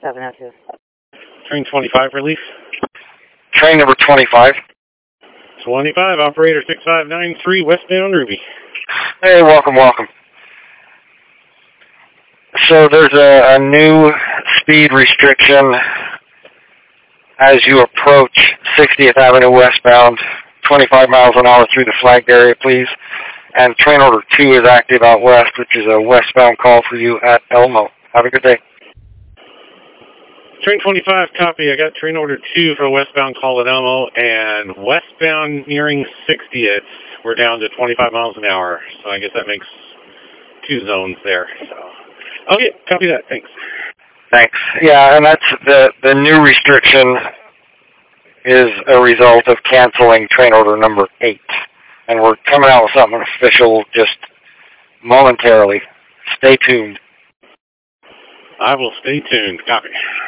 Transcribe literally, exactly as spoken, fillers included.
seven oh two. Train twenty-five relief. Train number twenty-five. twenty-five, operator six five nine three, westbound Ruby. Hey, welcome, welcome. So there's a, a new speed restriction as you approach sixtieth Avenue westbound, twenty-five miles an hour through the flagged area, please. And train order two is active out west, which is a westbound call for you at Elmo. Have a good day. Train twenty-five, copy. I got train order two for westbound call at Elmo, and westbound nearing sixtieth, we're down to twenty-five miles an hour. So I guess that makes two zones there. So, okay, copy that. Thanks. Thanks. Yeah, and that's the, the new restriction is a result of canceling train order number eight. And we're coming out with something official just momentarily. Stay tuned. I will stay tuned. Copy.